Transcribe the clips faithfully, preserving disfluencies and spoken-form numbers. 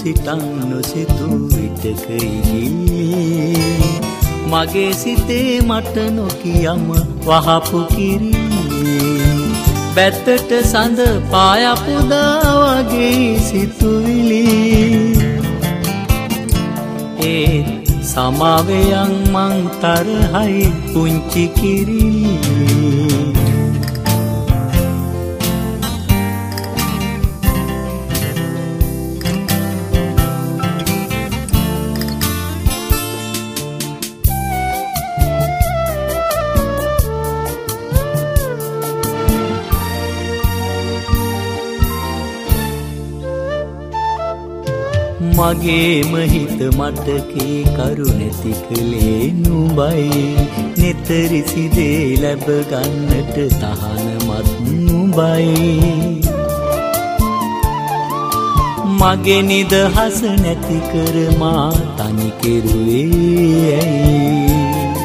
සිතන් නොසිතු විටක ඉගියේ මගේ සිතේ මට නොකියම වහපු කිරියේ බැත්තට සඳ පායපුදා වගේ සිතුවිලි ඒ සමාවයන් මං තරහයි පුංචි කිරියේ මගේම හිත මට කී කරු නැති කලේ නුඹයි නිතරි දේ ලැබ ගන්නට තහනමත් නුඹයි මගේ නිදහස නැති කර මා තනි කෙරුවේ ඇයි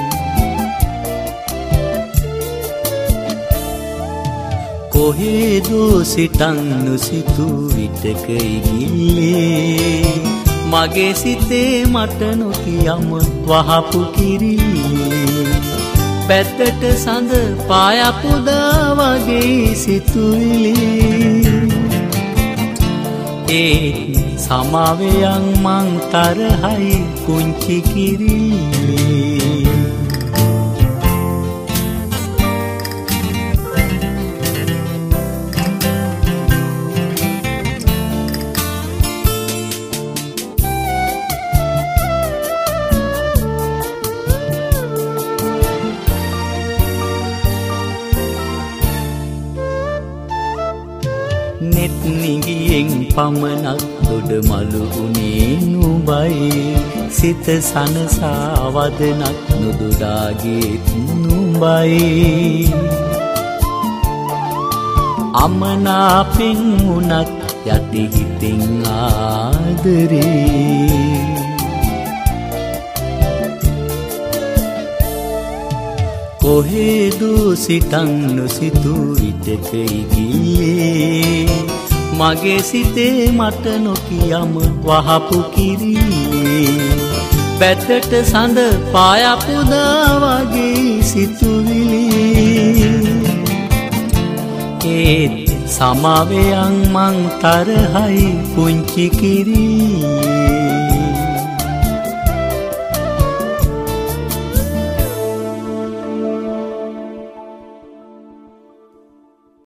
කොහෙදෝ සිතන් නොසිතු විටක ඉගියේ මගේ සිතේ මට නොකියම වහපු කිරියේ පැත්තට සඳ පායපුදා වගේ සිතුවිලි ඒ සමාවයන් මං තරහයි පුංචි කිරියේ නෙත් නිගියෙන් පමණක් දොඩ මලු උනේ නුඹයි සිත සනසා වදනක් නොදොඩාගේත් නුඹයි අමනාපෙන් උනත් යටි හිතින් ආදරේ කොහෙදෝ සිතන් නොසිතු විටක ඉගියේ මගේ සිතේ මට නොකියම වහපු කිරියේ බැත්තට සඳ පායපුදා වගේ සිතුවිලි ඒත් සමාවයන් මං තරහයි පුංචි කිරියේ